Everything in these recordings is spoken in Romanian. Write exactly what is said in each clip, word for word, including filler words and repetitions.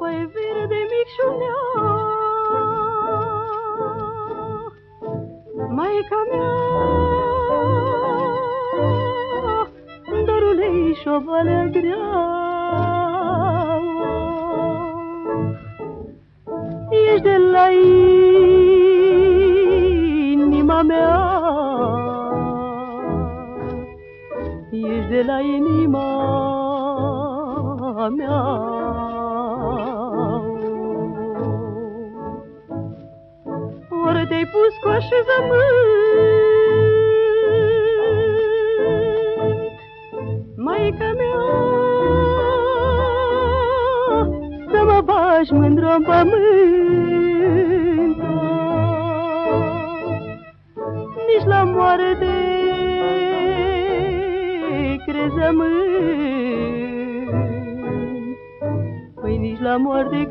Păi verde micșunea, maica mea, dorule-i șovalea grea. Ești de la inima mea, ești de la inima mea. Ori te-ai pus cu așezământ, maica mea, să mă bagi mândru-n pământ. Nici la moarte crezământ, păi nici la moarte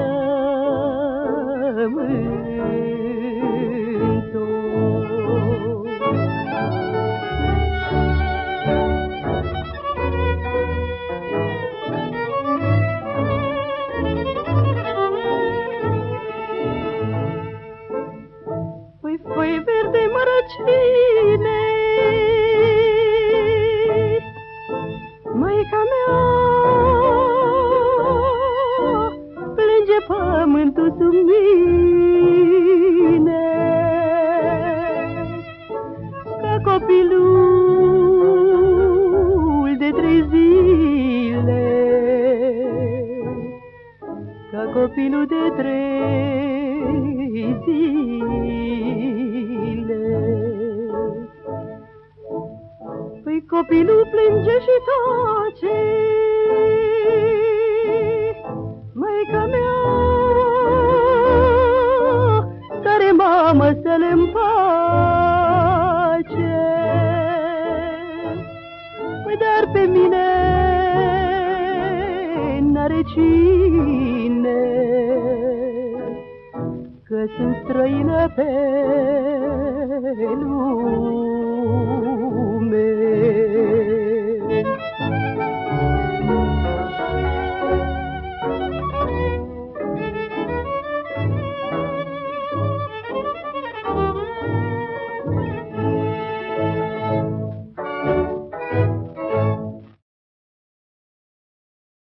crezământ. Păi verde mărăcine, maica mea, plânge pământul sub mine, ca copilul de trei zile, ca copilul de trei zile. Păi copilul plânge și tace, maica mea, tare mamă să-l împace. Păi dar pe mine n-are cine, că sunt străină pe lume.